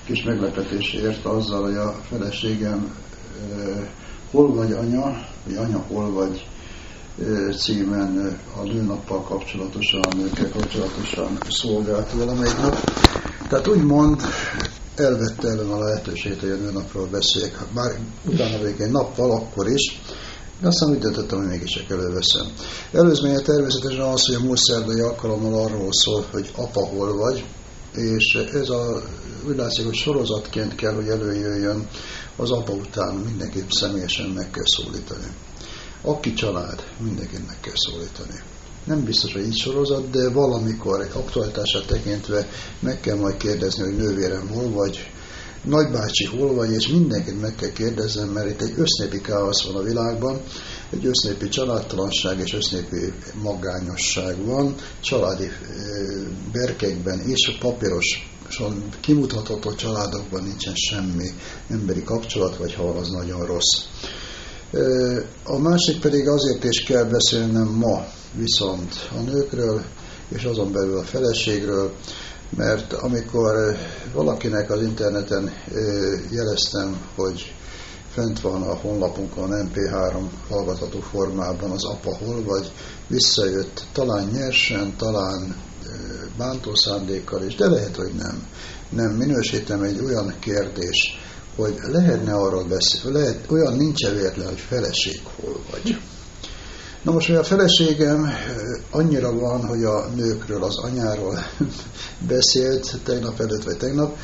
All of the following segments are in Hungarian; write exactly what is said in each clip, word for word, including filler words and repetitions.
kis meglepetés ért azzal, hogy a feleségem Hol vagy anya, vagy Anya, hol vagy címen a nőnappal kapcsolatosan, a nőkkel kapcsolatosan szolgált velem egy nap. Tehát úgymond elvette előn a lehetőséget, hogy a nőnapról beszéljek. Bár utána végig egy nappal, akkor is, de aztán úgy döntöttem, hogy mégis csak előveszem. Előzménye természetesen az, hogy a múlt szerdai alkalommal arról szól, hogy apa, hol vagy, és ez a, úgy látszik, hogy sorozatként kell, hogy előjöjjön az apa után, mindenképp személyesen meg kell szólítani. Aki család, mindenkit meg kell szólítani. Nem biztos, hogy így sorozat, de valamikor egy aktualitását tekintve meg kell majd kérdezni, hogy nővérem hol vagy, nagybácsi hol vagy, és mindenkit meg kell kérdeznem, mert itt egy össznépi káosz van a világban, egy össznépi családtalanság és össznépi magányosság van, családi berkekben és papíros, kimutatható családokban nincsen semmi emberi kapcsolat, vagy ha van, az nagyon rossz. A másik pedig azért is kell beszélnem ma viszont a nőkről, és azon belül a feleségről, mert amikor valakinek az interneten jeleztem, hogy fent van a honlapunkon em pé három hallgatható formában az apa hol vagy, visszajött talán nyersen, talán bántó szándékkal is, de lehet, hogy nem. Nem minősítem egy olyan kérdés, hogy lehetne arról beszélni, lehet, olyan nincs véletlen, hogy feleség hol vagy. Na most, hogy a feleségem annyira van, hogy a nőkről, az anyáról beszélt tegnap előtt, vagy tegnap,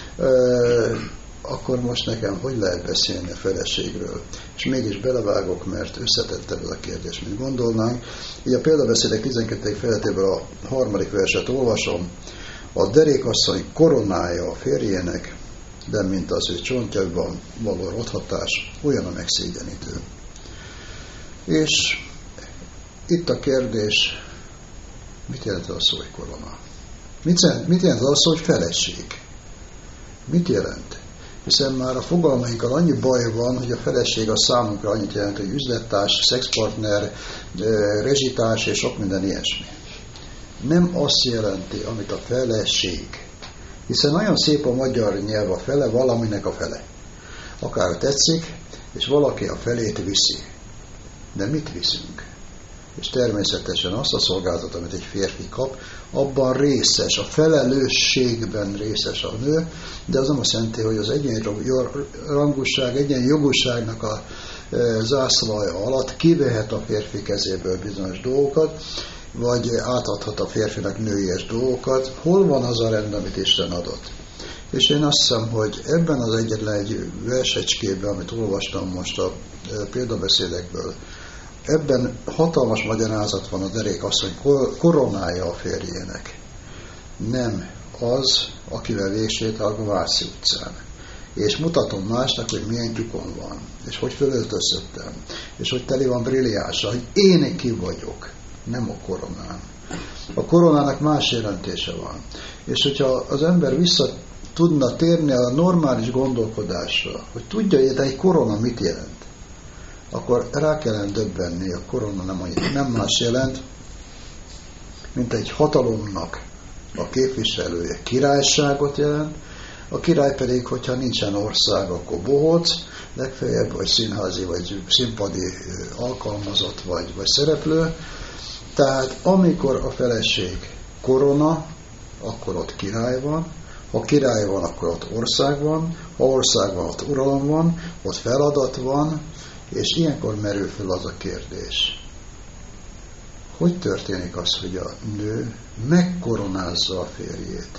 akkor most nekem hogy lehet beszélni a feleségről? És mégis belevágok, mert összetettebb ez a kérdés, mint gondolnánk. Így a példabeszédek tizenkettedik fejezetéből a harmadik verset olvasom. A derékasszony koronája a férjének, de mint az ő csontjaiban való rothatás, olyan a megszégyenítő. És itt a kérdés, mit jelent az szó, hogy korona? Mit, mit jelent az szó, hogy feleség? Mit jelent? Hiszen már a fogalmainkkal annyi baj van, hogy a feleség a számunkra annyit jelent, hogy üzlettárs, szexpartner, rezsitárs és sok minden ilyesmi. Nem azt jelenti, amit a feleség. Hiszen nagyon szép a magyar nyelv, a fele, valaminek a fele. Akár tetszik, és valaki a felét viszi. De mit viszünk? És természetesen azt a szolgáltat, amit egy férfi kap, abban részes, a felelősségben részes a nő, de az nem azt jelenti, hogy az egyenrangúság, egyenjogúságnak a zászlaja alatt kivehet a férfi kezéből bizonyos dolgokat, vagy átadhat a férfinak nőies dolgokat. Hol van az a rend, amit Isten adott? És én azt hiszem, hogy ebben az egyetlen egy versecskében, amit olvastam most a példabeszédekből, ebben hatalmas magyarázat van a derékasszony koronája a férjének. Nem az, akivel végsétál a Váci utcán. És mutatom másnak, hogy milyen tyukon van, és hogy fölöltözöttem, és hogy teli van brilliánssal, hogy én ki vagyok, nem a koronám. A koronának más jelentése van. És hogyha az ember vissza tudna térni a normális gondolkodásra, hogy tudja, hogy egy korona mit jelent, akkor rá kellene döbbenni, a korona nem, nem más jelent, mint egy hatalomnak a képviselője királyságot jelent, a király pedig, hogyha nincsen ország, akkor bohóc, legfeljebb, vagy színházi, vagy színpadi alkalmazott, vagy, vagy szereplő. Tehát amikor a feleség korona, akkor ott király van, ha király van, akkor ott ország van, ha ország van, ott uralom van, ott feladat van, és ilyenkor merül fel az a kérdés. Hogy történik az, hogy a nő megkoronázza a férjét?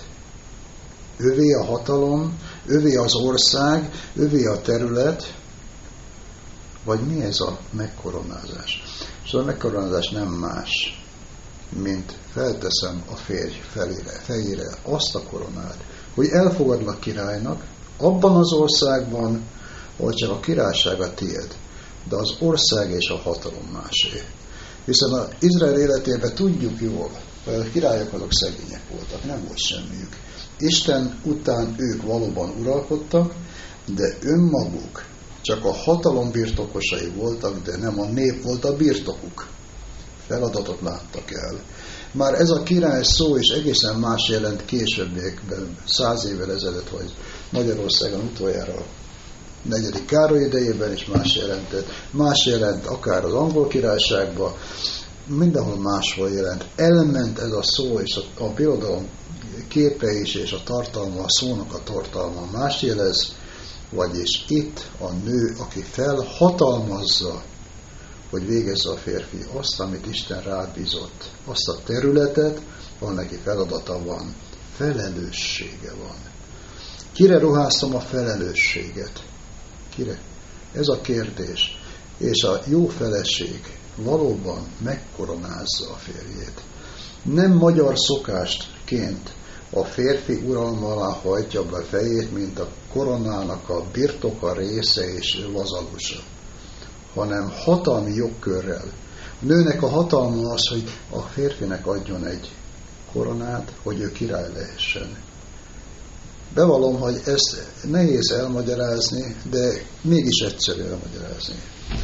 Övé a hatalom, övé az ország, övé a terület, vagy mi ez a megkoronázás? És a megkoronázás nem más, mint felteszem a férj felére, fejére azt a koronát, hogy elfogadlak királynak, abban az országban, ahol csak a királyság a tiéd, de az ország és a hatalom másé. Hiszen az Izrael életében tudjuk jól, hogy a királyok azok szegények voltak, nem volt semmiük. Isten után ők valóban uralkodtak, de önmaguk csak a hatalom birtokosai voltak, de nem a nép volt a birtokuk. Feladatot láttak el. Már ez a király szó is egészen más jelent későbbiekben, száz évvel ezelőtt, vagy Magyarországon utoljára negyedik Károly idejében is más jelentett, más jelent akár az angol királyságban, mindenhol máshol jelent. Elment ez a szó, és a, a birodalom képe is, és a tartalma, a szónak a tartalma más jelez, vagyis itt a nő, aki felhatalmazza, hogy végezze a férfi azt, amit Isten rábízott, azt a területet, ahol neki feladata van, felelőssége van. Kire ruháztam a felelősséget? Kire? Ez a kérdés. És a jó feleség valóban megkoronázza a férjét. Nem magyar szokásként a férfi uralma alá hajtja be fejét, mint a koronának a birtoka része és vazalusa, hanem hatalmi jogkörrel. A nőnek a hatalma az, hogy a férfinek adjon egy koronát, hogy ő király lehessen. Bevallom, hogy ezt nehéz elmagyarázni, de mégis egyszerű elmagyarázni.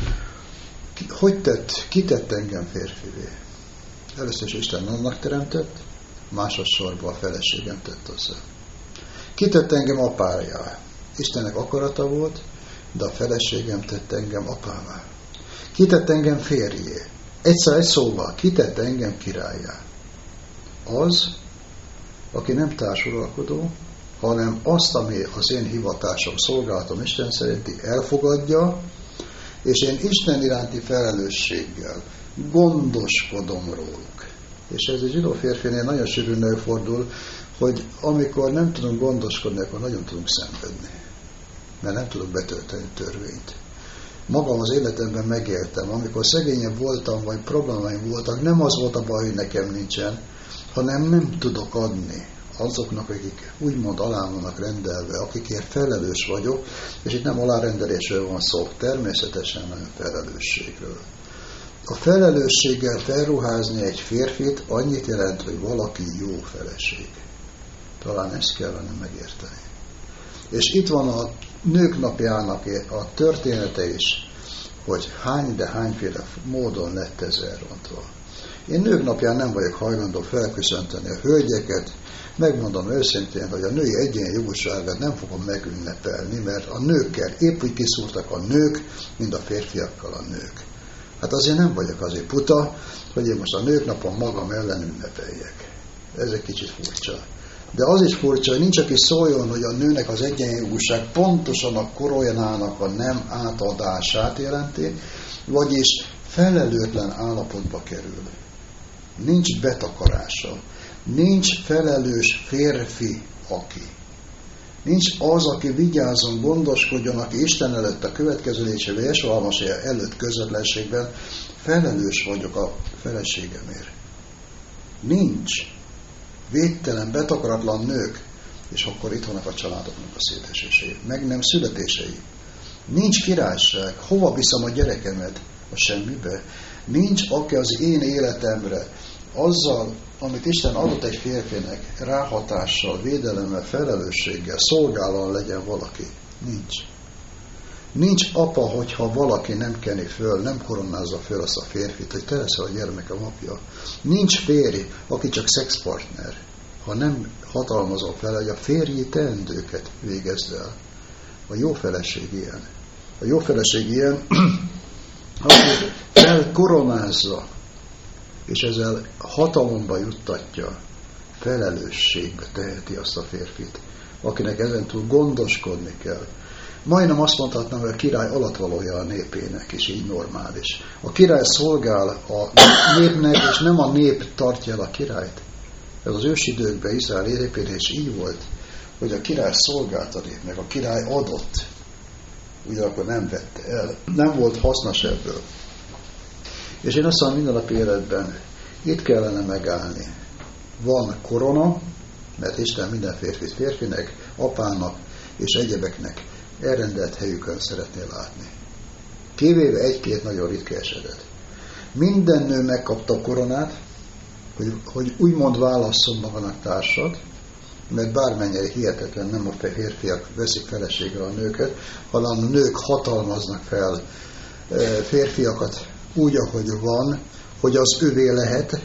Hogy tett, ki tett engem férfivé? Először is Isten annak teremtett, másodszorban a feleségem tett hozzá. Ki tett engem apájá? Istennek akarata volt, de a feleségem tett engem apává. Ki tett engem férjé? Egyszer egy szóval, ki tett engem királyá? Az, aki nem társuralkodó, hanem azt, ami az én hivatásom, szolgálatom Isten szerinti elfogadja, és én Isten iránti felelősséggel gondoskodom róluk. És ez egy zsidó férfinél nagyon sűrűn előfordul, hogy amikor nem tudunk gondoskodni, akkor nagyon tudunk szenvedni. Mert nem tudok betölteni törvényt. Magam az életemben megéltem, amikor szegényebb voltam, vagy problémáim voltak, nem az volt a baj, hogy nekem nincsen, hanem nem tudok adni azoknak, akik úgymond alám vannak rendelve, akikért felelős vagyok, és itt nem alárendelésről van szó, természetesen nagyon felelősségről. A felelősséggel felruházni egy férfit annyit jelent, hogy valaki jó feleség. Talán ezt kellene megérteni. És itt van a nők napjának a története is, hogy hány, de hányféle módon lett ez elrontva. Én nők napján nem vagyok hajlandó felköszönteni a hölgyeket, megmondom őszintén, hogy a női egyenjogúságát nem fogom megünnepelni, mert a nőkkel épp úgy kiszúrtak a nők, mint a férfiakkal a nők. Hát azért nem vagyok azért puta, hogy én most a nők napon magam ellen ünnepeljek. Ez egy kicsit furcsa. De az is furcsa, hogy nincs, aki szóljon, hogy a nőnek az egyenjogúság pontosan a koronának a nem átadását jelenti, vagyis felelőtlen állapotba kerül. Nincs betakarása. Nincs felelős férfi, aki. Nincs az, aki vigyázzon, gondoskodjon, aki Isten előtt a következő lépésében, Jesús Almasija előtt közvetlenségben felelős vagyok a feleségemért. Nincs. Védtelen, betakaratlan nők, és akkor itt vannak a családoknak a szétesései, meg nem születései. Nincs királyság. Hova viszem a gyerekemet? A semmibe. Nincs, aki az én életemre azzal, amit Isten adott egy férfinek, ráhatással, védelemmel, felelősséggel, szolgálóan legyen valaki. Nincs. Nincs apa, hogyha valaki nem keni föl, nem koronázza föl azt a férfit, hogy te leszel a gyermekem apja. Nincs férj, aki csak szexpartner, ha nem hatalmazol fel, hogy a férji teendőket végezd el. A jó feleség ilyen. A jó feleség ilyen, aki felkoronázza, és ezzel hatalomba juttatja, felelősségbe teheti azt a férfit, akinek ezentúl gondoskodni kell. Majdnem azt mondhatnám, hogy a király alatvalója a népének, és így normális. A király szolgál a népnek, és nem a nép tartja el a királyt. Ez az ősidőkben Izrael népén is így volt, hogy a király szolgált a népnek, a király adott, ugyanakkor nem vette el. Nem volt hasznos ebből. És én azt mondom, mindennapi életben itt kellene megállni. Van korona, mert Isten minden férfit férfinek, apának és egyebeknek elrendelt helyükön szeretné látni. Kivéve egy-két nagyon ritka esetet. Minden nő megkapta a koronát, hogy, hogy úgymond válasszon magának társat, mert bármennyire hihetetlen, nem a férfiak veszik feleségre a nőket, hanem a nők hatalmaznak fel férfiakat úgy, ahogy van, hogy az övé lehet,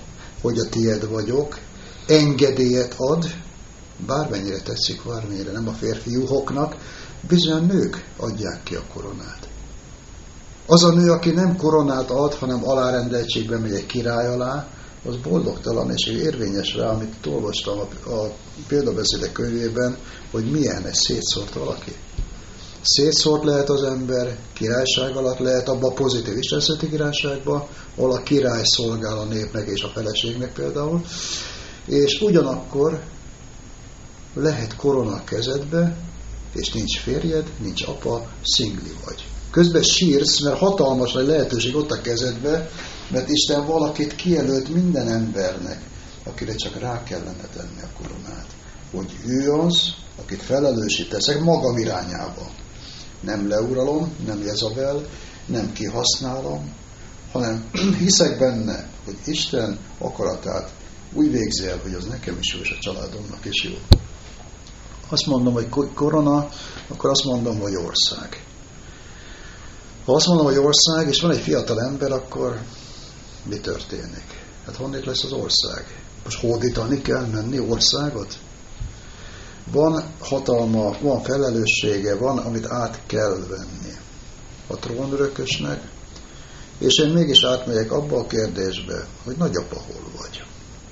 hogy a tied vagyok, engedélyet ad, bármennyire tetszik, bármennyire nem a férfi juhoknak, bizony a nők adják ki a koronát. Az a nő, aki nem koronát ad, hanem alárendeltségben megy egy király alá, az boldogtalan, és érvényes rá, amit olvastam a, a példabeszédek könyvében, hogy milyen ez szétszórt valaki. Szétszórt lehet az ember, királyság alatt lehet abba a pozitív istenszeti királyságba, ahol a király szolgál a népnek és a feleségnek például, és ugyanakkor lehet korona a kezedbe, és nincs férjed, nincs apa, szingli vagy. Közben sírsz, mert hatalmas nagy lehetőség ott a kezedbe, mert Isten valakit kijelölt minden embernek, akire csak rá kellene tenni a koronát. Hogy ő az, akit felelősíteszek magam irányába. Nem leuralom, nem Jezabel, nem kihasználom, hanem hiszek benne, hogy Isten akaratát úgy végzi el, hogy az nekem is jó, és a családomnak is jó. Azt mondom, hogy korona, akkor azt mondom, hogy ország. Ha azt mondom, hogy ország, és van egy fiatal ember, akkor mi történik? Hát honnét lesz az ország? Most hódítani kell menni országot? Van hatalma, van felelőssége, van, amit át kell venni a trónörökösnek, és én mégis átmegyek abba a kérdésbe, hogy nagyapa hol vagy?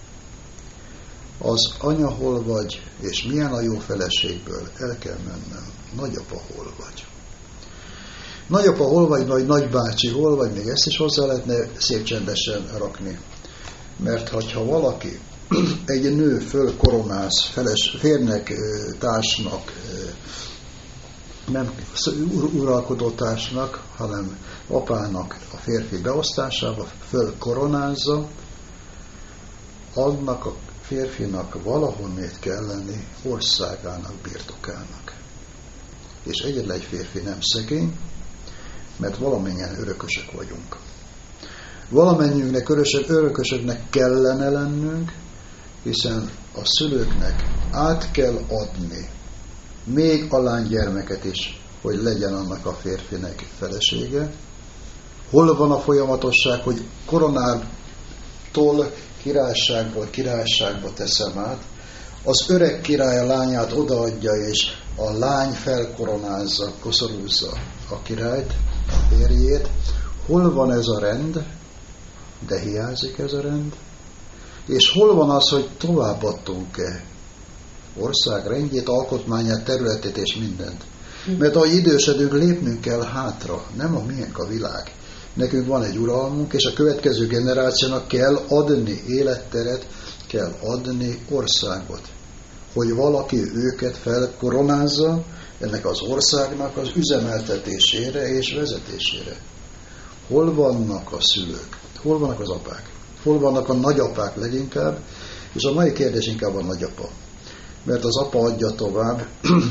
Az anya hol vagy, és milyen a jó feleségből el kell mennem. Nagyapa hol vagy? Nagyapa hol vagy, vagy nagybácsi hol vagy, még ezt is hozzá lehetne szép csendesen rakni. Mert ha valaki, egy nő fölkoronáz, feles, férnek, társnak, nem uralkodó társnak, hanem apának a férfi beosztásába fölkoronázza, annak a férfinak valahonnét kell lenni országának, birtokának. És egyetlen egy férfi nem szegény, mert valamennyien örökösök vagyunk. Valamennyiünknek örökösöknek kellene lennünk, hiszen a szülőknek át kell adni még a lánygyermeket is, hogy legyen annak a férfinek felesége. Hol van a folyamatosság, hogy koronától királyságból királyságba teszem át, az öreg király a lányát odaadja, és a lány felkoronázza, koszorúzza a királyt, a férjét. Hol van ez a rend? De hiányzik ez a rend. És hol van az, hogy továbbadtunk-e ország rendjét, alkotmányát, területét és mindent? Mert ahogy idősödünk, lépnünk kell hátra. Nem a miénk a világ. Nekünk van egy uralmunk, és a következő generációnak kell adni életteret, kell adni országot. Hogy valaki őket felkoronázza ennek az országnak az üzemeltetésére és vezetésére. Hol vannak a szülők? Hol vannak az apák? Hol vannak a nagyapák leginkább? És a mai kérdés inkább a nagyapa. Mert az apa adja tovább,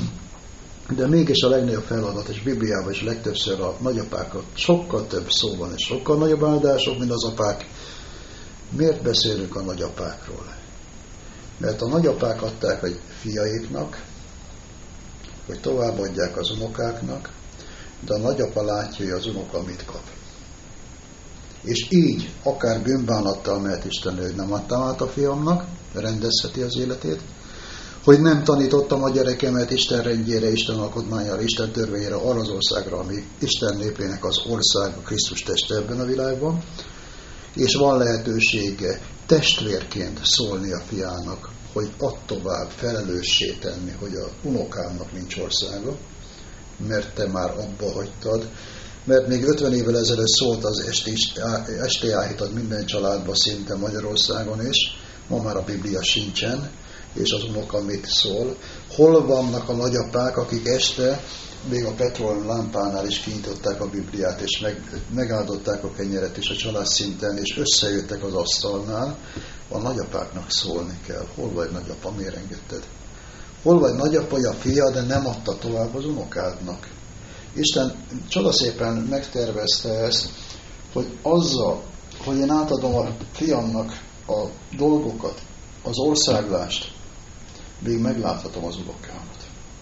de mégis a legnagyobb feladat, és Bibliában is legtöbbször a nagyapákat sokkal több szó van, és sokkal nagyobb áldások, mint az apák. Miért beszélünk a nagyapákról? Mert a nagyapák adták a fiaiknak, hogy továbbadják az unokáknak, de a nagyapa látja, hogy az unoka mit kap. És így, akár bűnbánattal mehet Isten, hogy nem adtam át a fiamnak, rendezheti az életét, hogy nem tanítottam a gyerekemet Isten rendjére, Isten alkotmányára, Isten törvényére, arra az országra, ami Isten népének az ország, a Krisztus teste ebben a világban, és van lehetősége testvérként szólni a fiának, hogy add tovább, felelőssé tenni, hogy a unokámnak nincs országa, mert te már abba hagytad, mert még ötven évvel ezelőtt szólt az esti áhítad minden családba szinte Magyarországon is, ma már a Biblia sincsen, és az unoka mit szól. Hol vannak a nagyapák, akik este még a petróleum lámpánál is kinyitották a Bibliát, és meg, megáldották a kenyeret is a család szinten, és összejöttek az asztalnál. A nagyapáknak szólni kell. Hol vagy nagyapa, miért engedted? Hol vagy nagyapa, a fia, de nem adta tovább az unokádnak? Isten csodaszépen megtervezte ezt, hogy azzal, hogy én átadom a fiamnak a dolgokat, az országlást, még megláthatom az unokámat.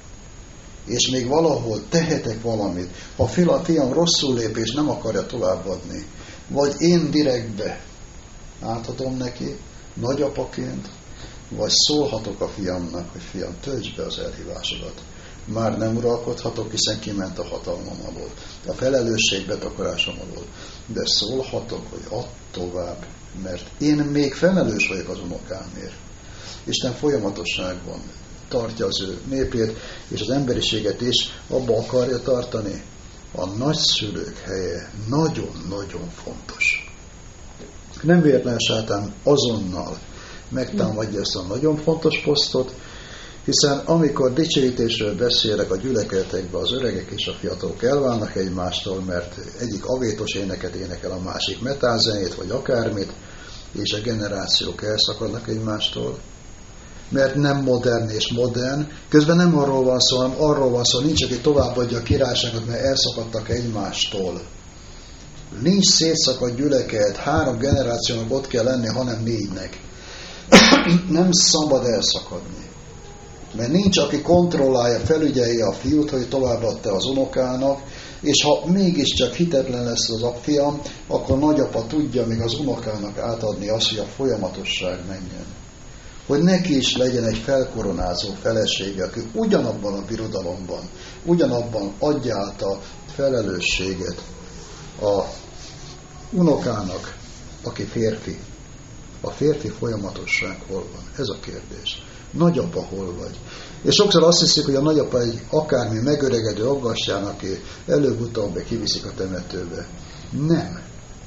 És még valahol tehetek valamit. Ha a fiam rosszul lép és nem akarja továbbadni, vagy én direktbe átadom neki, nagyapaként, vagy szólhatok a fiamnak, hogy fiam, töltsd be az elhívásodat. Már nem uralkodhatok, hiszen kiment a hatalmam alól, a felelősség betakarásom alól. De szólhatok, hogy add tovább, mert én még felelős vagyok az unokámért. Isten folyamatosságban tartja az ő népét, és az emberiséget is abba akarja tartani. A nagyszülők helye nagyon-nagyon fontos. Nem véletlen sátán azonnal megtámadja ezt a nagyon fontos posztot, hiszen amikor dicsőítésről beszélek a gyülekezetekben, az öregek és a fiatalok elválnak egymástól, mert egyik avétos éneket énekel, a másik metálzenét, vagy akármit, és a generációk elszakadnak egymástól, mert nem modern és modern. Közben nem arról van szó, hanem arról van szó, nincs, aki továbbadja a királyságot, mert elszakadtak egymástól. Nincs szétszakadt gyülekezet, három generációnak ott kell lenni, hanem négynek. Nem szabad elszakadni. Mert nincs, aki kontrollálja, felügyelje a fiút, hogy továbbadta az unokának, és ha mégiscsak hitetlen lesz az apfiam, akkor nagyapa tudja még az unokának átadni azt, hogy a folyamatosság menjen. Hogy neki is legyen egy felkoronázó felesége, aki ugyanabban a birodalomban, ugyanabban adja át a felelősséget a unokának, aki férfi. A férfi folyamatosság hol van? Ez a kérdés. Nagyapa hol vagy? És sokszor azt hiszik, hogy a nagyapa egy akármi megöregedő aggastyán, aki előbb-utóbb kiviszik a temetőbe. Nem.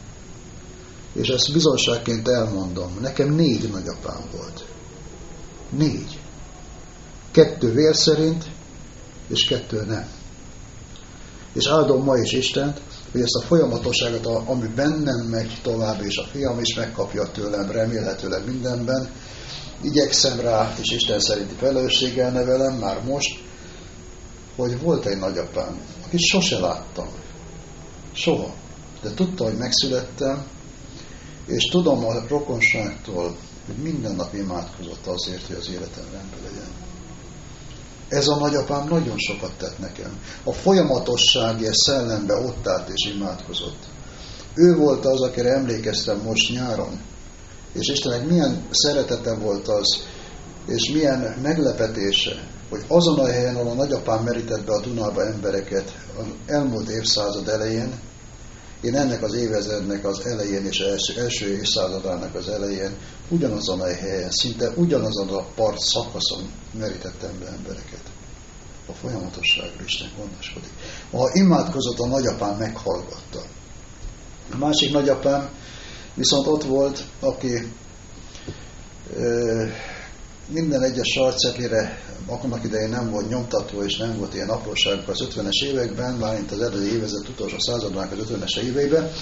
És ezt bizonságként elmondom. Nekem négy nagyapám volt. Négy. Kettő vér szerint, és kettő nem. És áldom ma is Istent, hogy ezt a folyamatosságot, ami bennem megy tovább, és a fiam is megkapja tőlem, remélhetőleg mindenben, igyekszem rá, és Isten szerinti felelősséggel nevelem már most, hogy volt egy nagyapám, akit sose láttam. Soha. De tudta, hogy megszülettem, és tudom a rokonságtól, hogy minden nap imádkozott azért, hogy az életem rendben legyen. Ez a nagyapám nagyon sokat tett nekem. A folyamatosság és szellembe ott állt és imádkozott. Ő volt az, akire emlékeztem most nyáron. És Istennek milyen szeretete volt az, és milyen meglepetése, hogy azon a helyen, ahol a nagyapám merített be a Dunába embereket az elmúlt évszázad elején, én ennek az évezrednek az elején és első, első évszázadának az elején ugyanazon a helyen, szinte ugyanazon a part szakaszon merítettem be embereket. A folyamatosságról Isten gondoskodik. Ha imádkozott, a nagyapám meghallgatta. A másik nagyapám viszont ott volt, aki ö, minden egyes sarcetlire annak idején nem volt nyomtató, és nem volt ilyen apróságok az ötvenes években, mármint az előző évezred utolsó századának az ötvenes éveiben,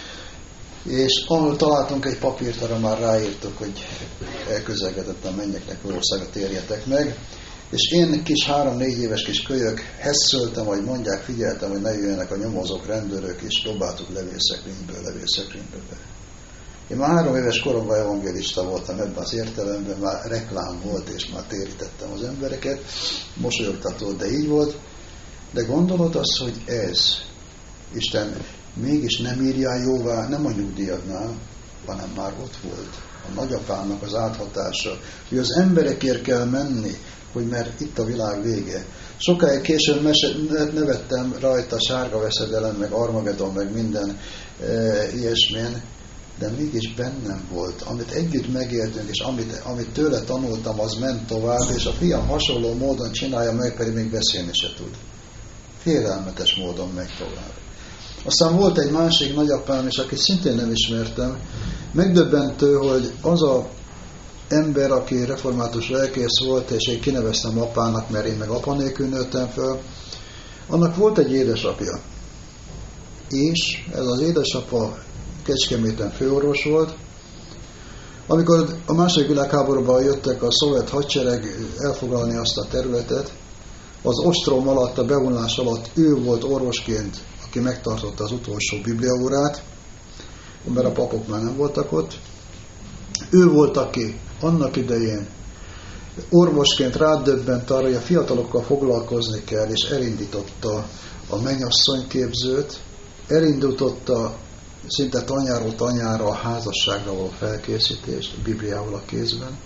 és ahol találtunk egy papírt, arra már ráírtuk, hogy elközelgetett a mennyeknek országa, térjetek meg, és én kis három-négy éves kis kölyök hesszöltem, hogy mondják, figyeltem, hogy ne jöjjenek a nyomozók, rendőrök, és dobáltuk levélszekrényből, levélszekrényből be. Én már három éves koromban evangélista voltam ebben az értelemben, már reklám volt, és már térítettem az embereket, mosolyogtató, de így volt. De gondolod azt, hogy ez, Isten mégis nem írja jóvá, nem a nyugdíjadnál, hanem már ott volt. A nagyapámnak az áthatása, hogy az emberekért kell menni, hogy mert itt a világ vége. Sokáig később meset, nevettem rajta, sárga veszedelem, meg Armagedon, meg minden e, ilyesmén, de mégis bennem volt, amit együtt megéltünk, és amit, amit tőle tanultam, az ment tovább, és a fiam hasonló módon csinálja meg, pedig még beszélni se tud. Félelmetes módon megy tovább. Aztán volt egy másik nagyapám is, akit szintén nem ismertem. Megdöbbentő, hogy az a ember, aki református lelkész volt, és én kineveztem apának, mert én meg apa nélkül nőttem föl, annak volt egy édesapja. És ez az édesapa Kecskeméten főorvos volt. Amikor a második világháborúban jöttek a szovjet hadsereg elfoglalni azt a területet, az ostrom alatt, a bevonulás alatt ő volt orvosként, aki megtartotta az utolsó bibliaórát, mert a papok már nem voltak ott. Ő volt, aki annak idején orvosként rádöbbent arra, hogy a fiatalokkal foglalkozni kell, és elindította a mennyasszonyképzőt, elindította szinte tanyáról tanyára a házasságra való felkészítést, a Bibliával a kézben.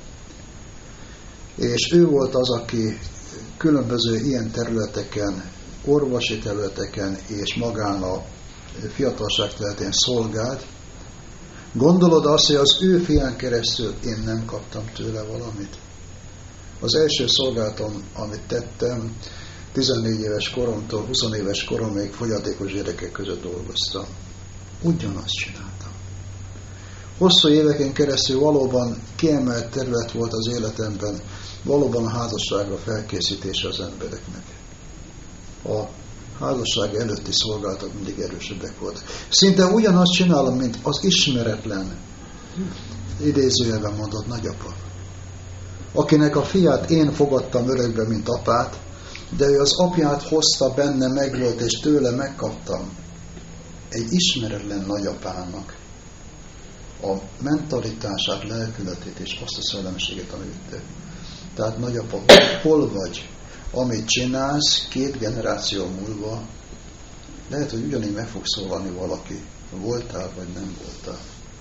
És ő volt az, aki különböző ilyen területeken, orvosi területeken és magán a fiatalság területén szolgált. Gondolod azt, hogy az ő fián keresztül én nem kaptam tőle valamit? Az első szolgálatom, amit tettem, tizennégy éves koromtól húsz éves koromig fogyatékos gyerekek között dolgoztam. Ugyanazt csináltam. Hosszú éveken keresztül valóban kiemelt terület volt az életemben, valóban a házasságra felkészítése az embereknek. A házasság előtti szolgálatok mindig erősebbek voltak. Szinte ugyanazt csinálom, mint az ismeretlen, idézőjelben mondott nagyapa, akinek a fiát én fogadtam örökbe, mint apát, de ő az apját hozta benne, megvolt, és tőle megkaptam. Egy ismeretlen nagyapának a mentalitását, lelkületét és azt a szellemiséget, amit te. Tehát nagyapa, hol vagy? Amit csinálsz, két generáció múlva, lehet, hogy ugyanígy meg fog szólalni valaki. Voltál, vagy nem voltál.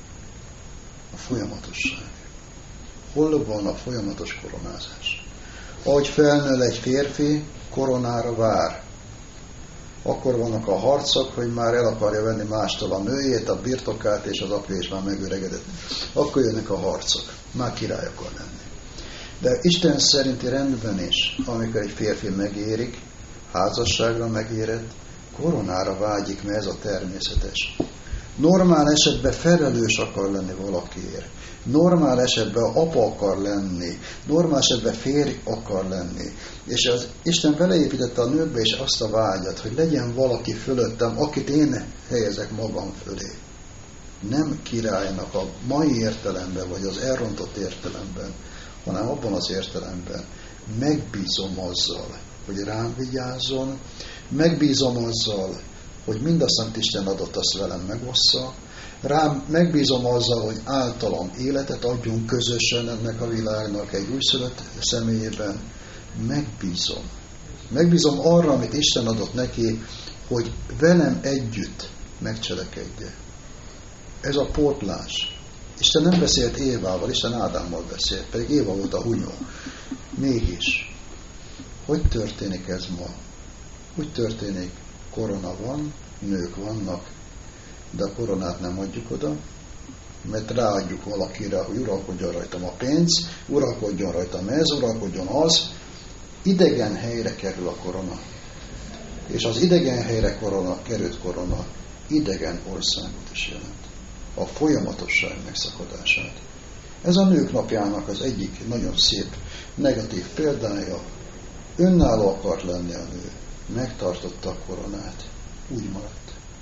A folyamatosság. Hol van a folyamatos koronázás? Ahogy felnől egy férfi, koronára vár. Akkor vannak a harcok, hogy már el akarja venni mástól a nőjét, a birtokát, és az apja is már megöregedett. Akkor jönnek a harcok. Már király akar lenni. De Isten szerinti rendben is, amikor egy férfi megérik, házasságra megérett, koronára vágyik, mert ez a természetes. Normál esetben felelős akar lenni valakiért. Normál esetben apa akar lenni. Normál esetben férj akar lenni. És az Isten beleépítette a nőkbe is azt a vágyat, hogy legyen valaki fölöttem, akit én helyezek magam fölé. Nem királynak a mai értelemben, vagy az elrontott értelemben, hanem abban az értelemben megbízom azzal, hogy rám vigyázzon, megbízom azzal, hogy mindazt, amit Isten adott, azt velem megossza, rám megbízom azzal, hogy általam életet adjunk közösen ennek a világnak egy újszülött személyében, megbízom. Megbízom arra, amit Isten adott neki, hogy velem együtt megcselekedje. Ez a pótlás. Isten nem beszélt Évával, Isten Ádámmal beszélt, pedig Éva volt a hunyó. Mégis, hogy történik ez ma? Úgy történik, korona van, nők vannak, de a koronát nem adjuk oda, mert ráadjuk valakire, hogy uralkodjon rajtam a pénz, uralkodjon rajtam ez, uralkodjon az, idegen helyre kerül a korona. És az idegen helyre korona, került korona, idegen országot is jelent. A folyamatosság megszakadását. Ez a nők napjának az egyik nagyon szép negatív példája. Önálló akart lenni a nő. Megtartotta a koronát. Úgy maradt.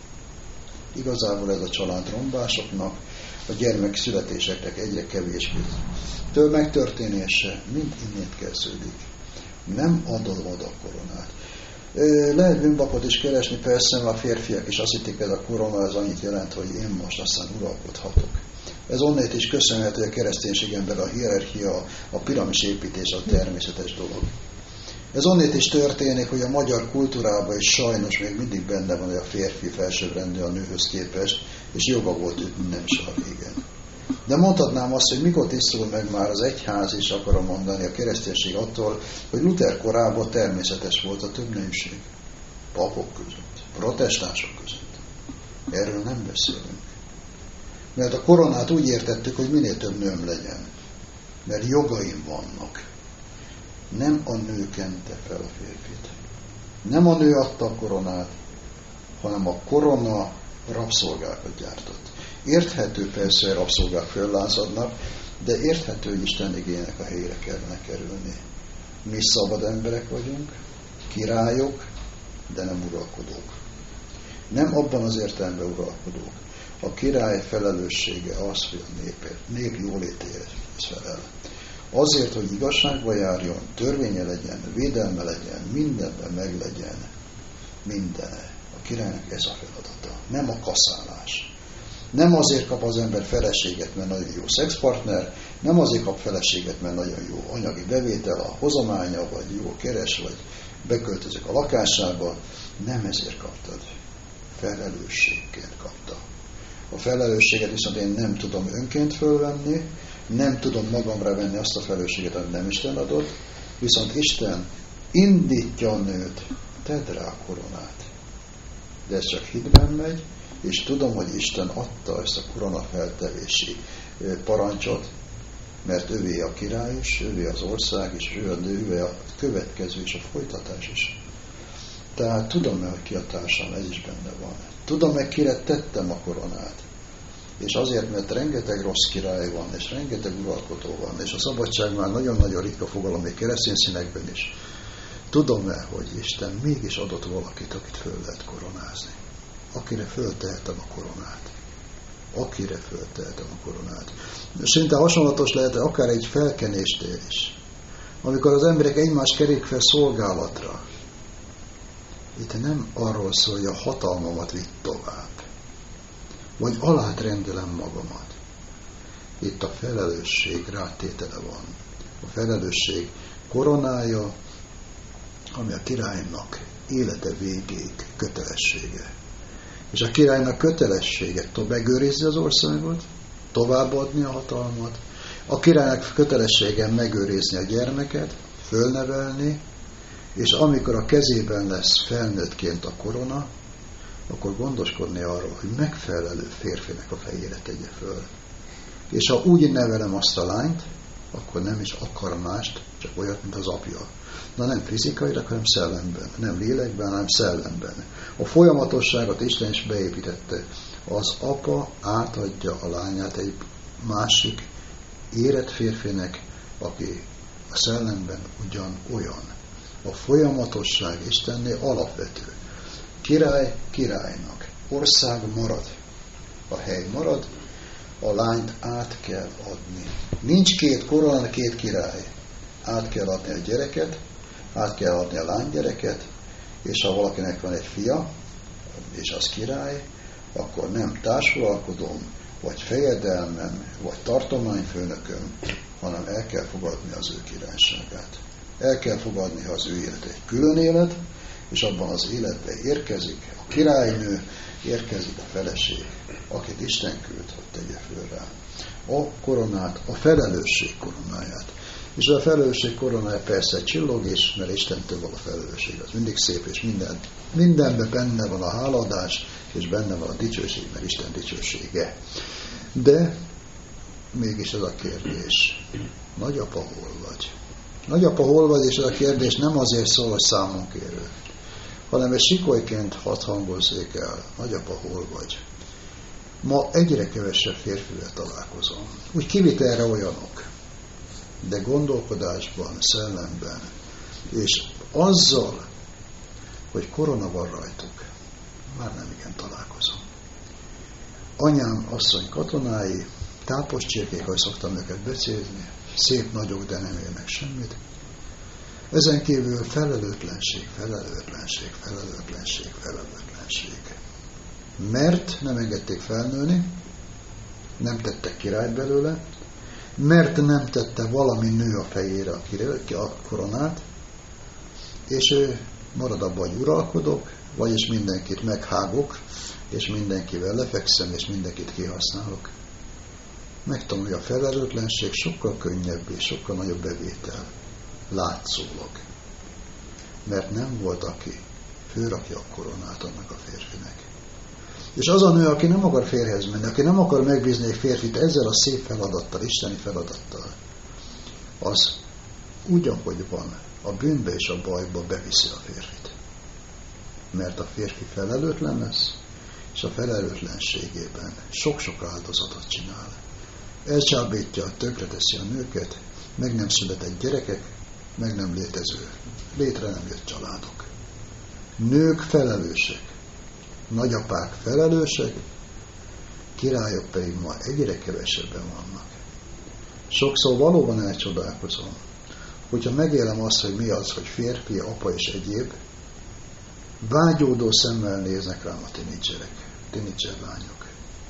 Igazából ez a családrombásoknak, a gyermekszületéseknek egyre kevésbé től megtörténése mind innét kezdődik. Nem adod oda a koronát. Lehet bűnbakot is keresni, persze, a férfiak is azt hitték, ez a korona, ez annyit jelent, hogy én most aztán uralkodhatok. Ez onnét is köszönhető, hogy a kereszténységemben a hierarchia, a piramis építés a természetes dolog. Ez onnét is történik, hogy a magyar kultúrában is sajnos még mindig benne van, hogy a férfi felsőbbrendű a nőhöz képest, és joga volt őt minden is a régen. De mondhatnám azt, hogy mikor tisztul meg már az egyház is, akarom mondani, a kereszténység attól, hogy Luther korában természetes volt a többneműség. Papok között, protestánsok között. Erről nem beszélünk. Mert a koronát úgy értettük, hogy minél több nőm legyen. Mert jogaim vannak. Nem a nő kente fel a férfit. Nem a nő adta a koronát, hanem a korona rabszolgákat gyártott. Érthető persze, hogy rabszolgák föllázadnak, de érthető, hogy Isten igének a helyére kellene kerülni. Mi szabad emberek vagyunk, királyok, de nem uralkodók. Nem abban az értelemben uralkodók. A király felelőssége az, hogy a nép, nép jólétéért felel. Azért, hogy igazságba járjon, törvénye legyen, védelme legyen, mindenben meglegyen, minden. A királynak ez a feladata. Nem a kaszálás. Nem azért kap az ember feleséget, mert nagyon jó szexpartner, nem azért kap feleséget, mert nagyon jó anyagi bevétel, a hozománya, vagy jó keres, vagy beköltözik a lakásába. Nem ezért kaptad. Felelősségként kapta. A felelősséget viszont én nem tudom önként fölvenni, nem tudom magamra venni azt a felelősséget, amit nem Isten adott, viszont Isten indítja a nőt, tedd rá a koronát. De ez csak hitben megy, és tudom, hogy Isten adta ezt a koronafeltevési parancsot, mert ővé a király is, ővé az ország is, ő a nő, ővé a következő és a folytatás is. Tehát tudom-e, hogy ki a társam, ez is benne van. Tudom-e, kire tettem a koronát. És azért, mert rengeteg rossz király van, és rengeteg uralkodó van, és a szabadság már nagyon-nagyon ritka fogalom, még keresztény színekben is. Tudom-e, hogy Isten mégis adott valakit, akit föl lehet koronázni. Akire föltehetem a koronát. Akire föltehetem a koronát. Szinte hasonlatos lehet akár egy felkenéstér is. Amikor az emberek egymást kerik fel szolgálatra, itt nem arról szól, hogy a hatalmamat vitt tovább, vagy alád rendelem magamat. Itt a felelősség rátétele van. A felelősség koronája, ami a királynak élete végéig kötelessége. És a királynak kötelessége megőrizni az országot, továbbadni a hatalmat, a királynak kötelessége megőrizni a gyermeket, fölnevelni, és amikor a kezében lesz felnőttként a korona, akkor gondoskodni arról, hogy megfelelő férfinek a fejére tegye föl. És ha úgy nevelem azt a lányt, akkor nem is akar mást, csak olyat, mint az apja. Na nem fizikailag, hanem szellemben. Nem lélekben, hanem szellemben. A folyamatosságot Isten is beépítette. Az apa átadja a lányát egy másik érett férfinek, aki a szellemben ugyan olyan. A folyamatosság Istennél alapvető. Király királynak. Ország marad. A hely marad. A lányt át kell adni. Nincs két korona, két király. Át kell adni a gyereket, át kell adni a lánygyereket, és ha valakinek van egy fia, és az király, akkor nem társuralkodom, vagy fejedelmem, vagy tartományfőnököm, hanem el kell fogadni az ő királyságát. El kell fogadni, ha az ő élet egy külön élet, és abban az életben érkezik a királynő, érkezik a feleség, akit Isten küld, hogy tegye föl rá a koronát, a felelősség koronáját. És a felelősség koronája persze csillog is, mert Istentől van a felelősség, az mindig szép, és minden, mindenben benne van a háladás, és benne van a dicsőség, mert Isten dicsősége. De mégis ez a kérdés, nagyapa hol vagy? Nagyapa hol vagy, és ez a kérdés nem azért szól, hogy számon kérő, hanem egy sikolyként hadd hangozzék el, nagyapa hol vagy? Ma egyre kevesebb férfivel találkozom. Úgy kivitelre olyanok, de gondolkodásban, szellemben, és azzal, hogy korona van rajtuk, már nem igen találkozom. Anyám asszony katonái, tápos csirkék, ahogy szoktam őket becézni, szép nagyok, de nem érnek semmit. Ezen kívül felelőtlenség, felelőtlenség, felelőtlenség, felelőtlenség. Mert nem engedték felnőni, nem tettek királyt belőle, mert nem tette valami nő a fejére a, király, a koronát, és ő marad abban, hogy uralkodok, vagyis mindenkit meghágok, és mindenkivel lefekszem, és mindenkit kihasználok. Megtanulja a felelőtlenség, sokkal könnyebb és sokkal nagyobb bevétel. Látszólag. Mert nem volt, aki fölrakja a koronát annak a férfinek. És az a nő, aki nem akar férjhez menni, aki nem akar megbízni egy férfit ezzel a szép feladattal, isteni feladattal, az úgy, ahogy van, a bűnbe és a bajba beviszi a férfit. Mert a férfi felelőtlen lesz, és a felelőtlenségében sok-sok áldozatot csinál. Elcsábítja, tönkreteszi a nőket, meg nem született gyerekek, meg nem létező, létre nem jött családok. Nők felelősek, nagyapák felelősek, királyok pedig ma egyre kevesebben vannak. Sokszor valóban elcsodálkozom, hogyha megélem azt, hogy mi az, hogy férfi, apa és egyéb, vágyódó szemmel néznek rám a tinédzserek, tinédzser lányok.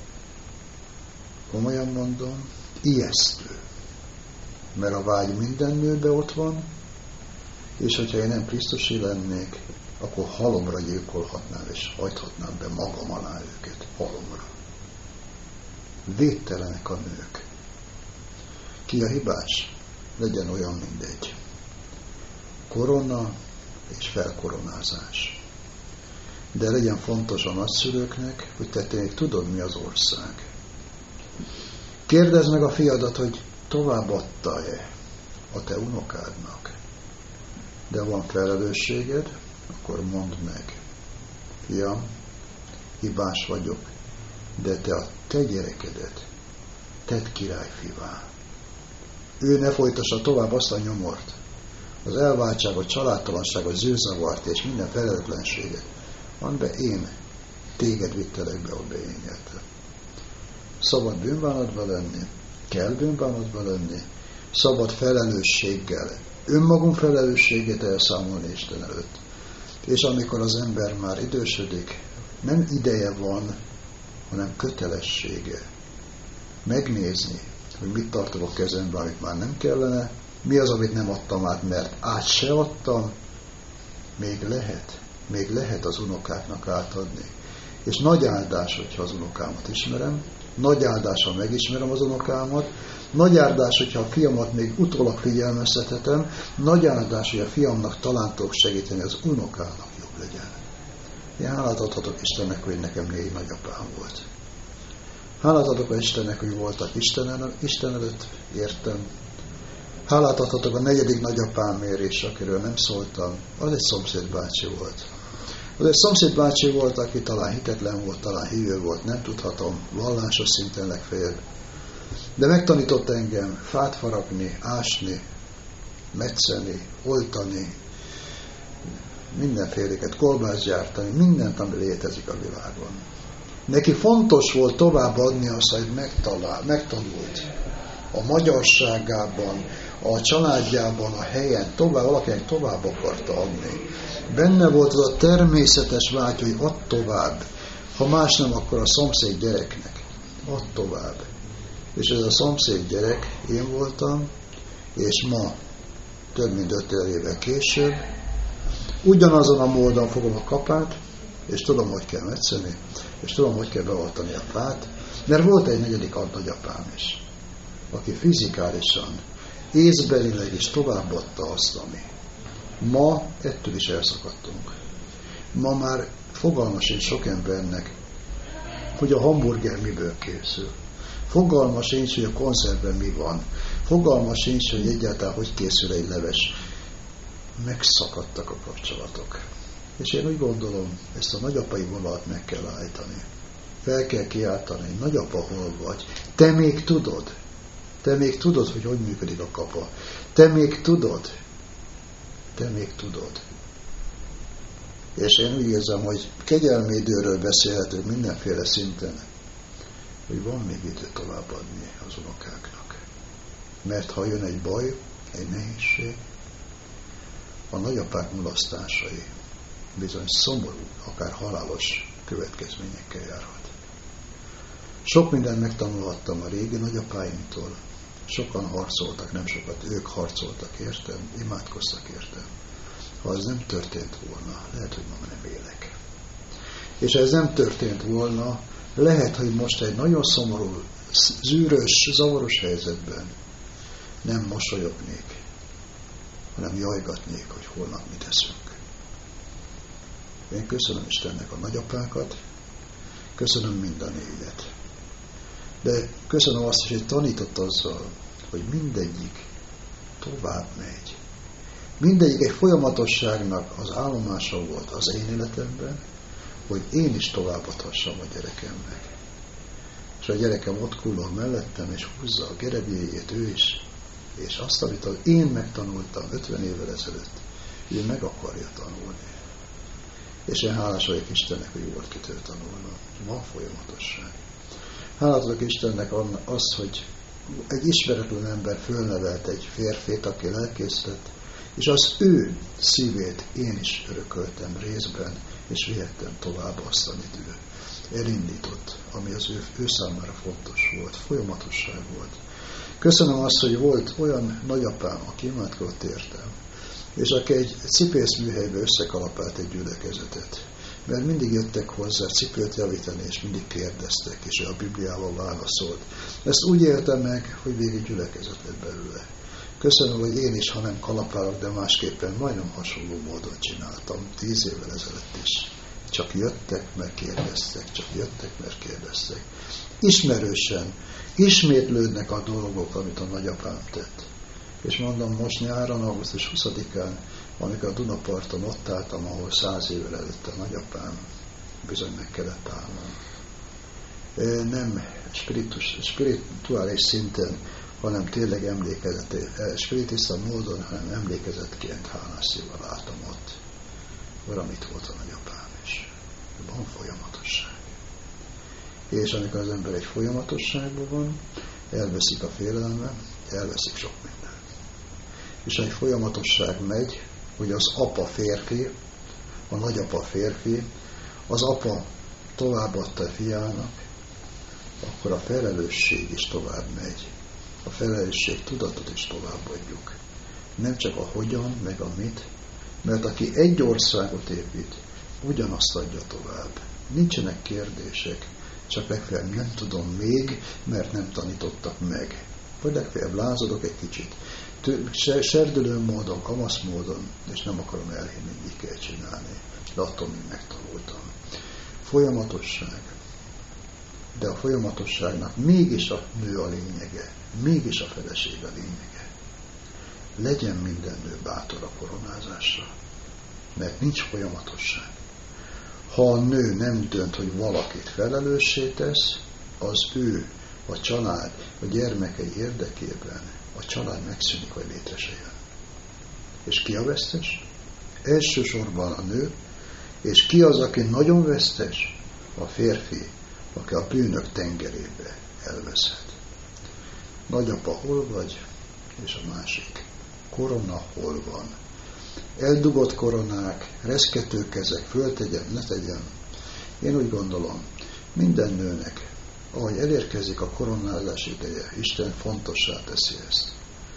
Komolyan mondom, ijesztő. Mert a vágy minden nőbe ott van, és hogyha én nem Krisztusi lennék, akkor halomra gyilkolhatnám, és hajthatnám be magam alá őket, halomra. Védtelenek a nők. Ki a hibás? Legyen olyan mindegy. Korona és felkoronázás. De legyen fontos a nagyszülőknek, hogy te még tudod, mi az ország. Kérdezd meg a fiadat, hogy továbbadta-e a te unokádnak. De van felelősséged, akkor mondd meg. Fiam, hibás vagyok, de te a te gyerekedet tedd királyfivá. Ő ne folytassa tovább azt a nyomort, az elváltságot, családtalanságot, zűrzavart és minden felelőtlenséget. Mondd be, én téged vittelek be, ahol beengedtem. Szabad bűnbánatba lenni, kell bűnbánatba lenni, szabad felelősséggel, önmagunk felelősségét elszámolni Isten előtt. És amikor az ember már idősödik, nem ideje van, hanem kötelessége megnézni, hogy mit tartok a kezemben, amit már nem kellene, mi az, amit nem adtam át, mert át se adtam, még lehet, még lehet az unokáknak átadni. És nagy áldás, hogyha az unokámat ismerem, nagy áldás, ha megismerem az unokámat, nagy áldás, hogyha a fiamat még utólag figyelmeztethetem, nagy áldás, hogy a fiamnak talán tudok segíteni, az unokának jobb legyen. Én hálát adhatok Istennek, hogy nekem négy nagyapám volt. Hálát adok a Istennek, hogy voltak Isten, Isten előtt, értem. Hálát adhatok a negyedik nagyapámért is, akiről nem szóltam. Az egy szomszédbácsi volt. Az egy szomszédbácsi volt, aki talán hitetlen volt, talán hívő volt, nem tudhatom, vallásos szinten legfeljebb. De megtanított engem fát faragni, ásni, metszeni, oltani, mindenféléket, kolbászt gyártani, mindent, ami létezik a világon. Neki fontos volt továbbadni azt, hogy megtalál, megtanult a magyarságában, a családjában, a helyen, tovább, valakinek tovább akarta adni. Benne volt az a természetes vágy, hogy add tovább. Ha más nem, akkor a szomszéd gyereknek. Add tovább. És ez a szomszéd gyerek én voltam, és ma, több mint öt éve később, ugyanazon a módon fogom a kapát, és tudom, hogy kell metszeni, és tudom, hogy kell beoltani a fát, mert volt egy negyedik nagyapám is, aki fizikálisan, észbelileg is továbbadta azt, ami. Ma ettől is elszakadtunk. Ma már fogalma sincs sok embernek, hogy a hamburger miből készül. Fogalma sincs, hogy a konszervben mi van. Fogalma sincs, hogy egyáltalán hogy készül egy leves. Megszakadtak a kapcsolatok. És én úgy gondolom, ezt a nagyapai vonalat meg kell állítani. Fel kell kiáltani, nagyapa, hol vagy? Te még tudod. Te még tudod, hogy hogy működik a kapa. Te még tudod. Te még tudod. És én úgy érzem, hogy kegyelmi időről beszélhetünk mindenféle szinten, hogy van még idő továbbadni az unokáknak. Mert ha jön egy baj, egy nehézség, a nagyapák mulasztásai bizony szomorú, akár halálos következményekkel járhat. Sok mindent megtanulhattam a régi nagyapáimtól. Sokan harcoltak, nem sokat, ők harcoltak értem, imádkoztak értem. Ha ez nem történt volna, lehet, hogy ma nem élek. És ha ez nem történt volna, lehet, hogy most egy nagyon szomorú, zűrös, zavaros helyzetben nem mosolyognék, hanem jajgatnék, hogy holnap mit eszünk. Én köszönöm Istennek a nagyapákat, köszönöm mind a négyet. De köszönöm azt is, hogy tanított azzal, hogy mindegyik tovább megy. Mindegyik egy folyamatosságnak az állomása volt az én életemben, hogy én is továbbadhassam a gyerekemnek. És a gyerekem ott kullog mellettem, és húzza a gerebjéjét ő is, és azt, amit én megtanultam ötven évvel ezelőtt, ő meg akarja tanulni. És én hálás vagyok Istennek, hogy volt kitől tanulna. Van folyamatosság. Hálát adok Istennek az, hogy egy ismeretlen ember fölnevelt egy férfit, aki lelkésztett, és az ő szívét én is örököltem részben, és vihettem tovább azt, amit ő elindított, ami az ő, ő számára fontos volt, folyamatosság volt. Köszönöm azt, hogy volt olyan nagyapám, aki imádkozott értem, és aki egy cipészműhelybe összekalapált egy gyülekezetet. mert mindig jöttek hozzá cipőt javítani, és mindig kérdeztek, és ő a Bibliával válaszolt. Ezt úgy élte meg, hogy végig gyülekezet lett belőle. Köszönöm, hogy én is, ha nem kalapálok, de másképpen majdnem hasonló módon csináltam, tíz évvel ezelőtt is. Csak jöttek, mert kérdeztek, csak jöttek, mert kérdeztek. Ismerősen, ismétlődnek a dolgok, amit a nagyapám tett. És mondom, most nyáron, augusztus huszadikán, amikor a Dunaparton ott álltam, ahol száz évvel előtt a nagyapám, bizony meg kellett állnom. Nem spiritus, spirituális szinten, hanem tényleg emlékezett, spiritista módon, hanem emlékezetként hálás szívvel álltam ott. Valamit volt a nagyapám is. Van folyamatosság. És amikor az ember egy folyamatosságban van, elveszik a félelme, elveszik sok minden. És egy folyamatosság megy, hogy az apa férfi, a nagyapa férfi, az apa továbbadta a fiának, akkor a felelősség is tovább megy. A felelősség tudatot is továbbadjuk. Nem csak a hogyan, meg a mit, mert aki egy országot épít, ugyanazt adja tovább. Nincsenek kérdések, csak legfeljebb nem tudom még, mert nem tanítottak meg. Vagy legfeljebb lázadok egy kicsit. Serdülő módon, kamasz módon, és nem akarom elhinni, hogy így kell csinálni. De attól még megtanultam. Folyamatosság. De a folyamatosságnak mégis a nő a lényege. Mégis a feleség a lényege. Legyen minden nő bátor a koronázásra. Mert nincs folyamatosság. Ha a nő nem dönt, hogy valakit felelőssé tesz, az ő, a család, a gyermekei érdekében a család megszűnik, hogy létre se jön. És ki a vesztes? Elsősorban a nő, és ki az, aki nagyon vesztes? A férfi, aki a bűnök tengerébe elveszhet. Nagyapa, hol vagy? És a másik. Korona hol van? Eldugott koronák, reszkető kezek, föltegyem, ne tegyem. Én úgy gondolom, minden nőnek, ahogy elérkezik a koronázás ideje, Isten fontossá teszi ezt.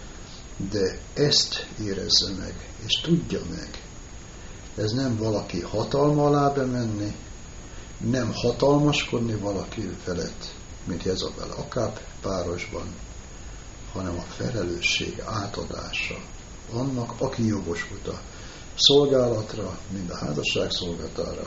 De ezt érezze meg, és tudja meg. Ez nem valaki hatalma alá bemenni, nem hatalmaskodni valaki felett, mint Jezabel Akab párosban, hanem a felelősség átadása annak, aki jogosult a szolgálatra, mind a házasság szolgálatára,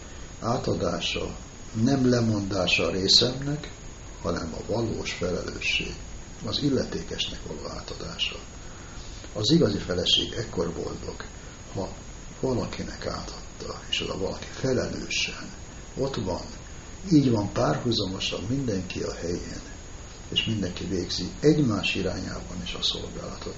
átadása, nem lemondása a részemnek, hanem a valós felelősség, az illetékesnek való átadása. Az igazi feleség ekkor boldog, ha valakinek átadta, és az a valaki felelősen ott van, így van párhuzamosan mindenki a helyén, és mindenki végzi egymás irányában is a szolgálatot.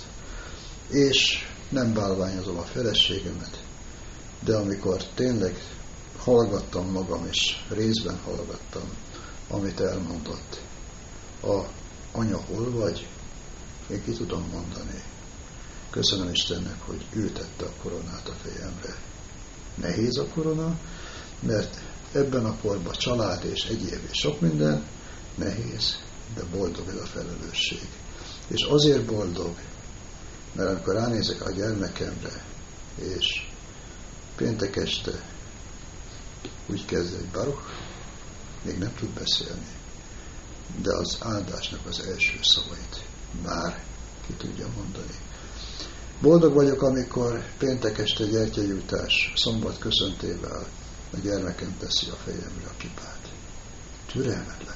És nem bálványozom a feleségemet, de amikor tényleg hallgattam magam, és részben hallgattam, amit elmondott, a anya hol vagy, én ki tudom mondani. Köszönöm Istennek, hogy ő tette a koronát a fejemre. Nehéz a korona, mert ebben a korban család és egyéb és sok minden nehéz, de boldog ez a felelősség. És azért boldog, mert amikor ránézek a gyermekemre, és péntek este úgy kezd egy Baruch, még nem tud beszélni, de az áldásnak az első szavait már ki tudja mondani. Boldog vagyok, amikor péntek este gyertyajutás, szombat köszöntével a gyermekem teszi a fejemre a kipát. Türelmetlen.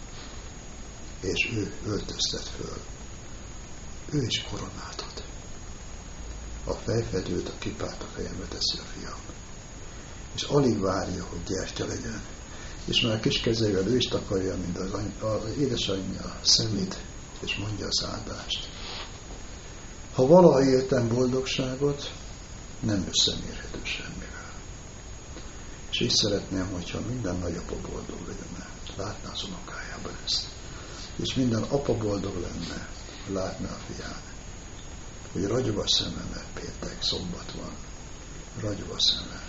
És ő öltöztet föl. Ő is koronát ad. A fejfedőt, a kipát a fejemre teszi a fiam. És alig várja, hogy gyertya legyen. És már kis kezeivel ő is takarja, mint az, any- az édesanyja szemét, és mondja az áldást. Ha valaha éltem boldogságot, nem összemérhető semmivel. És így szeretném, hogyha minden nagyapa boldog lenne, látná az unokájában ezt. És minden apa boldog lenne, látná a fián, hogy ragyog a szeme, mert péntek, szombat van, ragyog a szeme.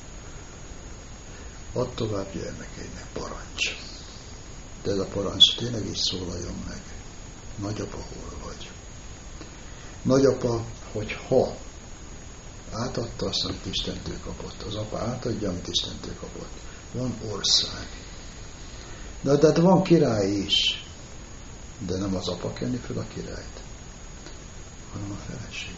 Add tovább gyermekeinek, parancs. De ez a parancs tényleg így szólaljon meg. Nagyapa, hol vagy? Nagyapa, hogy ha átadta azt, amit Istentől kapott. Az apa átadja, amit Istentől kapott. Van ország. De, de, de van király is. De nem az apa kenni fel a királyt, hanem a feleség.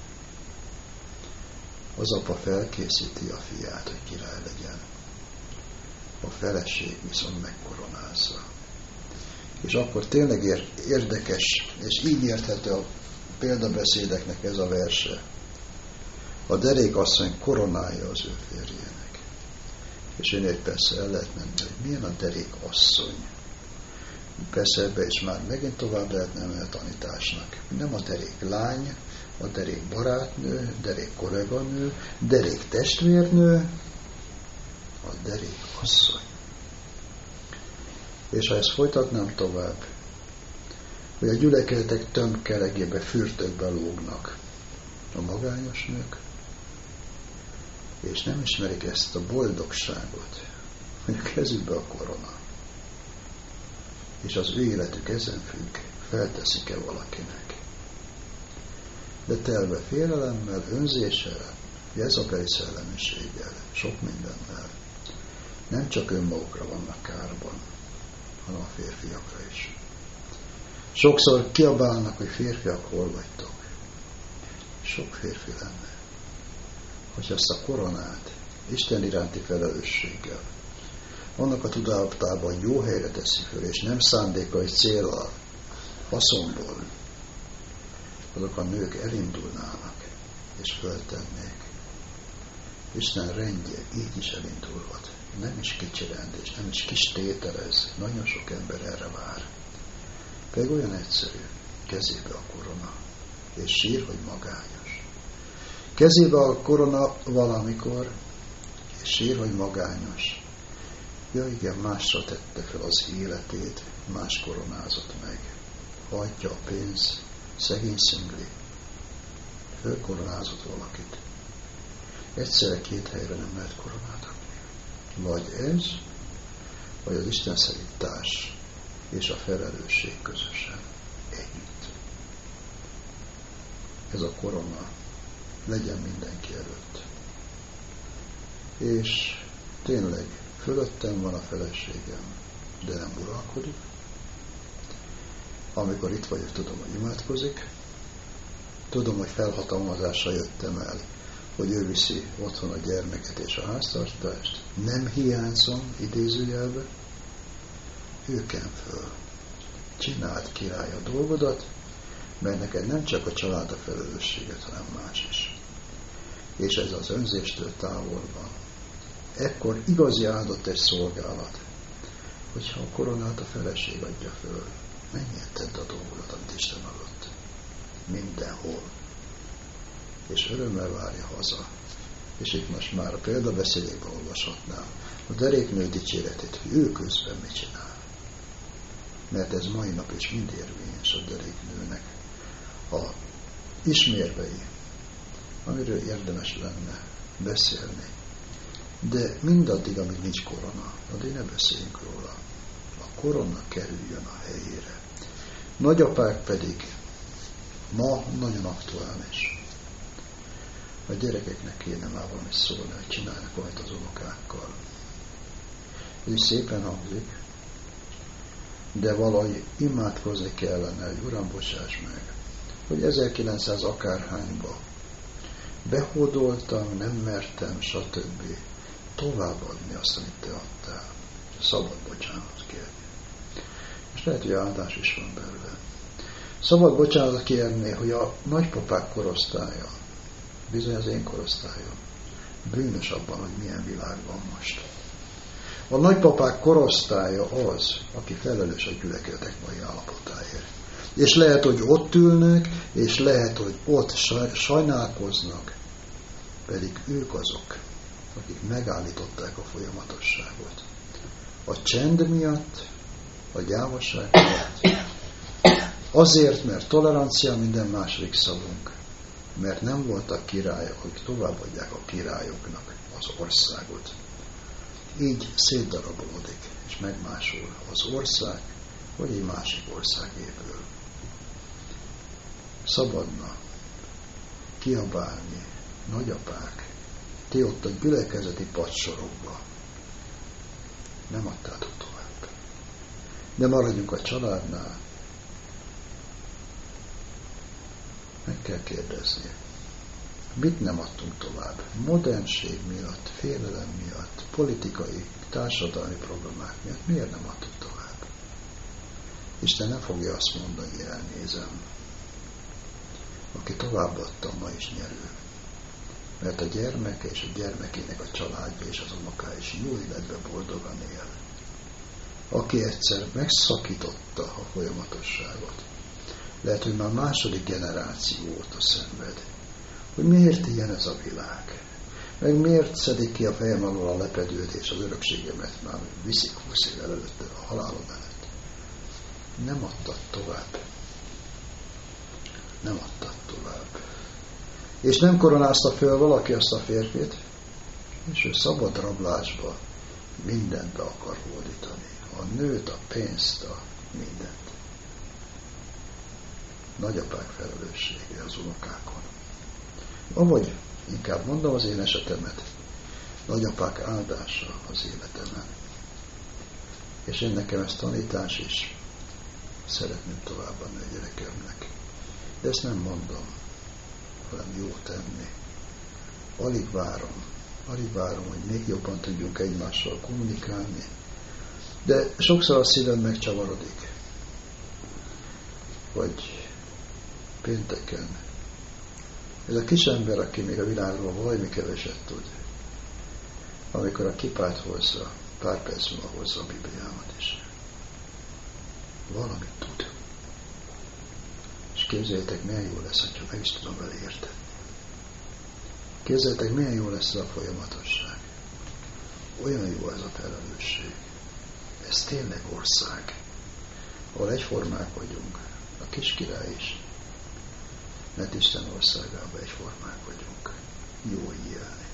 Az apa felkészíti a fiát, hogy király legyen. A feleség viszont megkoronázza. És akkor tényleg érdekes, és így érthető a példabeszédeknek ez a verse. A derékasszony koronálja az ő férjének. És én egy persze el lehet menni, hogy milyen a derékasszony. Persze ebbe is már megint tovább lehetne menni a tanításnak. Nem a derék lány, a derék barátnő, derék kolléganő, derék testvérnő, a derék asszony. És ha ezt folytatnám tovább, hogy a gyülekezetek tömkelegébe, fürtökbe lógnak a magányos nők, és nem ismerik ezt a boldogságot, hogy a kezükbe a korona. És az ő életük ezen függ, felteszik-e valakinek. De telve félelemmel, önzéssel, jezabeli szellemiséggel, sok mindennel. Nem csak önmagukra vannak kárban, hanem a férfiakra is. Sokszor kiabálnak, hogy férfiak, hol vagytok. Sok férfi lenne, hogy azt a koronát Isten iránti felelősséggel, annak a tudatában jó helyre teszi föl, és nem szándékai céllal, haszonból, azok a nők elindulnának, és föltennék. Isten rendje így is elindulhat. Nem is kicsi rend, és nem is kis tételez. Nagyon sok ember erre vár. Pedig olyan egyszerű. Kezébe a korona, és sír, hogy magányos. Kezébe a korona valamikor, és sír, hogy magányos. Ja igen, másra tette fel az életét, más koronázott meg. Hagyja a pénz, szegény szingli. Fölkoronázott valakit. Egyszerre két helyre nem lehet koronát adni. Vagy ez, vagy az Isten szerint társ és a felelősség közösen együtt. Ez a korona legyen mindenki előtt. És tényleg fölöttem van a feleségem, de nem uralkodik. Amikor itt vagyok, tudom, hogy imádkozik. Tudom, hogy felhatalmazással jöttem el, hogy ő viszi otthon a gyermeket és a háztartást. Nem hiányzom, idézőjelben. Őken föl. Csináld, király, a dolgodat, mert neked nem csak a család a felelősséget, hanem más is. És ez az önzéstől távol van. Ekkor igazi áldott egy szolgálat, hogyha a koronát a feleség adja föl. Mennyien tedd a dolgodat, amit Isten adott. Mindenhol. És örömmel várja haza. És itt most már a példabeszédékben olvashatnám a deréknő dicséretét, hogy ő közben mit csinál. Mert ez mai nap is mind érvényes a deréknőnek a ismérvei, amiről érdemes lenne beszélni. De mindaddig, amíg nincs korona, addig ne beszéljünk róla. A korona kerüljön a helyére. Nagyapák pedig ma nagyon aktuális. A gyerekeknek kéne már valamit szólni, hogy csinálnak valamit az unokákkal. Ez is szépen hangzik, de valahogy imádkozni kellene, hogy Uram, bocsáss meg, hogy ezerkilencszáz akárhányba behódoltam, nem mertem, stb. Továbbadni azt, amit te adtál. Szabad bocsánat kérni. És lehet, hogy áldás is van belőle. Szabad bocsánat kérni, hogy a nagypapák korosztálya, bizony az én korosztályom, bűnös abban, hogy milyen világ van most. A nagypapák korosztálya az, aki felelős a gyülekezetek mai állapotáért. És lehet, hogy ott ülnek, és lehet, hogy ott sajnálkoznak, pedig ők azok, akik megállították a folyamatosságot. A csend miatt, a gyávasság miatt, azért, mert tolerancia minden második szavunk, mert nem voltak királyok, akik továbbadják a királyoknak az országot. Így szétdarabolódik, és megmásul az ország, vagy egy másik ország épül. Szabadna kiabálni, nagyapák, ti ott a gyülekezeti padsorokba nem adtátok tovább. De maradjunk a családnál. Meg kell kérdezni. Mit nem adtunk tovább? Modernség miatt, félelem miatt, politikai, társadalmi problémák miatt miért nem adtuk tovább? Isten nem fogja azt mondani, elnézem. Aki továbbadta, ma is nyerő. Mert a gyermek és a gyermekének a családja és az unoká is jó életben boldogan él. Aki egyszer megszakította a folyamatosságot, lehet, hogy már második generáció óta szenved, hogy miért ilyen ez a világ, meg miért szedik ki a fejem alól a lepedőt és az örökségemet már viszik húsz évvel előtte, a halálom előtt. Nem adtad tovább. Nem adtad tovább. És nem koronázta föl valaki azt a férfit, és ő szabad rablásba mindent be akar hódítani. A nőt, a pénzt, a mindent. Nagyapák felelőssége az unokákon. Avagy, inkább mondom az én esetemet, nagyapák áldása az életemen. És én nekem ez tanítás is. Szeretném továbbadni a gyerekemnek. De ezt nem mondom, hanem jó tenni. Alig várom, alig várom, hogy még jobban tudjunk egymással kommunikálni. De sokszor a szívem megcsavarodik. Vagy pénteken. Ez a kis ember, aki még a világról valami keveset tud, amikor a kipát hozza, pár perc múlva hozza a Bibliámat is. Valamit tud. És képzeljétek, milyen jó lesz, ha csak meg is tudom vele érteni. Képzeljétek, milyen jó lesz a folyamatosság. Olyan jó ez a felelősség. Ez tényleg ország, ahol egyformák vagyunk. A kis király is. Mert Isten országában egyformák vagyunk. Jó élni.